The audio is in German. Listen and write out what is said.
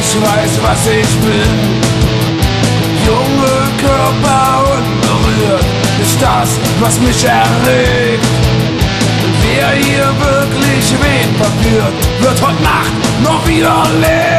ich weiß, was ich bin. Junge Körper unberührt ist das, was mich erregt. Wer hier wirklich wen verführt, wird heute Nacht noch widerlegt.